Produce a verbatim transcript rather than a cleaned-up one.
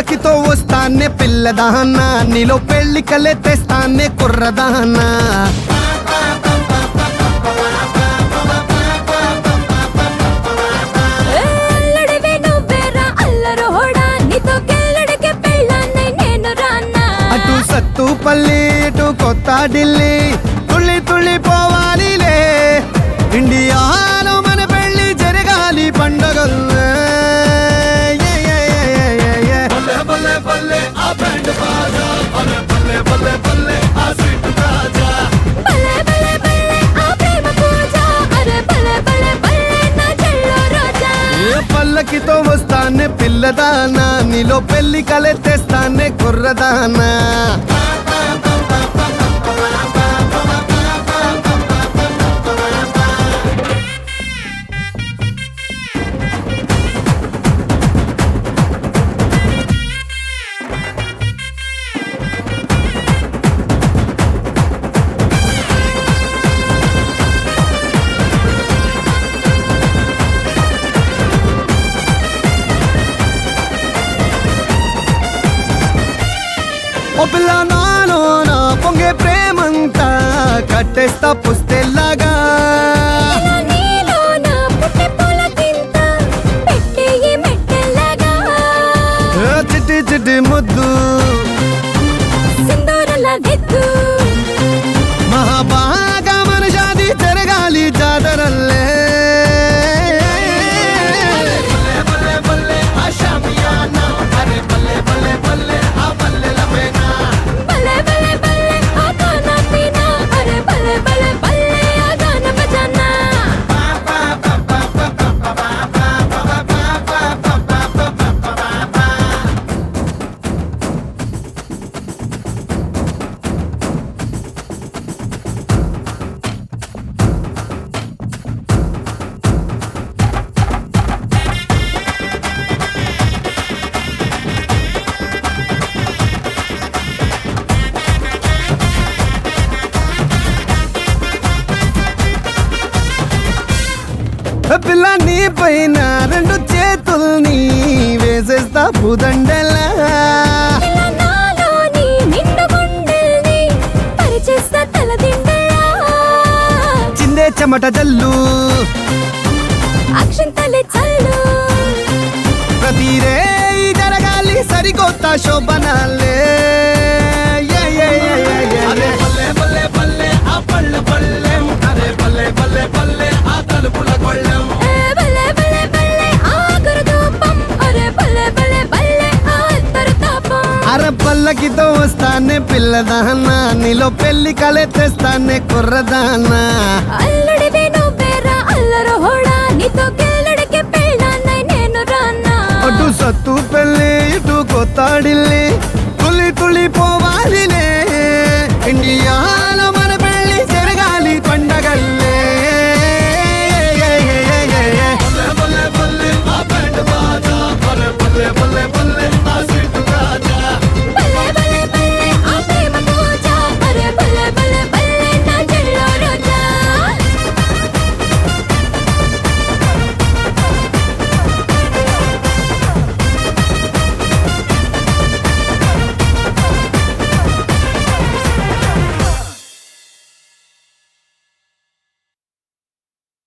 పల్లకితో వస్తానే పిల్లదానా, నీలో పెళ్లి కలే తెస్తానే కుర్రదానా. అటు సత్తుపల్లి ఇటు కొత్త ఢిల్లీ తుళ్ళి తుళ్ళి పోవాలిలే. ఇండియాలో మన పెళ్లి జరగాలి పండగల్లే. పల్లకితో వస్తానే పిల్లదానా, నీలో పెళ్లి కలే తెస్తానే కుర్రదానా. ఓ పిల్ల నాలో నా పొంగే ప్రేమంతా కట్టేస్తా పుస్తెల్లాగా. చిట్టి చిట్టి ముద్దు మహాబాగా మన జాతి జరగాలి జాతరల్లే. పిల్ల నీ పైన రెండు చేతుల్ని వేసేస్తా పుదండలా. చిందే చెమట జల్లు ప్రతి రే జరగాలి సరికొత్త శోభనాలే. అర పల్లకితో వస్తానే పిల్లదానా, నీలో పెళ్లి కలే తెస్తానే కుర్రదానా. అటు సత్తు పెళ్ళి ఇటు కొత్త ఢిల్లీ తులి తులి పోవాలిలే. ఇండియా